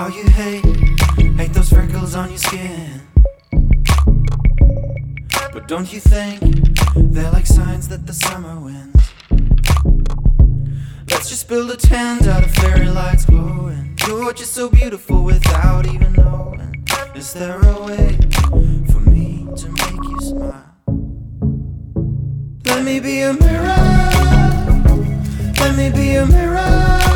how you hate those freckles on your skin. But don't you think they're like signs that the summer wins? Let's just build a tent out of fairy lights glowing. You're just so beautiful without even knowing. Is there a way for me to make you smile? Let me be a mirror. Let me be a mirror.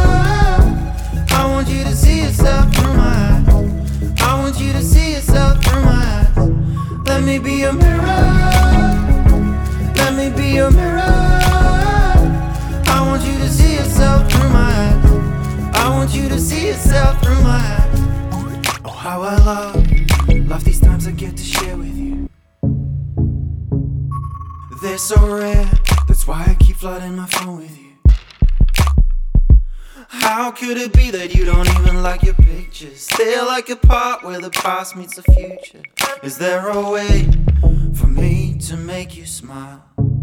I want you to see yourself through my eyes. I want you to see yourself through my eyes. Let me be a mirror. Let me be a mirror. I want you to see yourself through my eyes. I want you to see yourself through my eyes. Oh, how I love these times I get to share with you. They're so rare, that's why I keep flooding my phone with you. How could it be that you don't even like your pictures? They're like a part where the past meets the future. Is there a way for me to make you smile?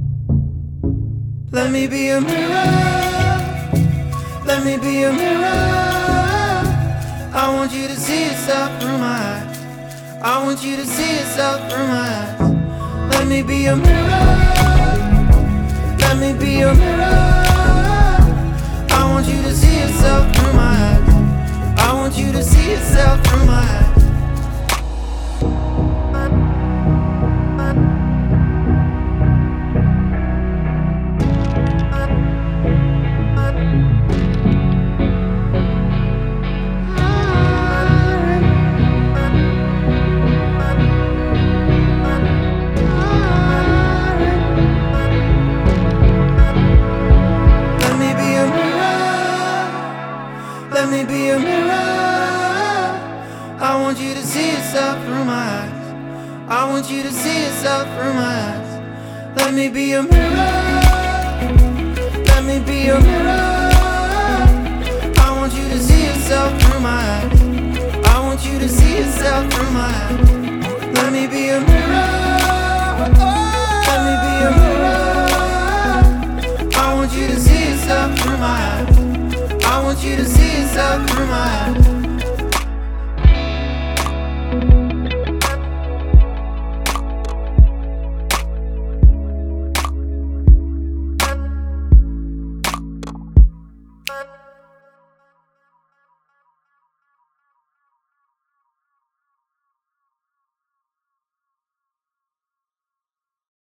Let me be a mirror. Let me be a mirror. I want you to see yourself through my eyes. I want you to see yourself through my eyes. Let me be a mirror. Let me be a mirror. I want you to see yourself through my eyes. I want you to see yourself through my eyes. Let me be a mirror. I want you to see yourself through my eyes. I want you to see yourself through my eyes. Let me be a mirror. Let me be a mirror. I want you to see yourself through my eyes. I want you to see yourself through my eyes. Let me be a mirror. Let me be a mirror. I want you to see yourself through my eyes. I want you to see yourself through my eyes.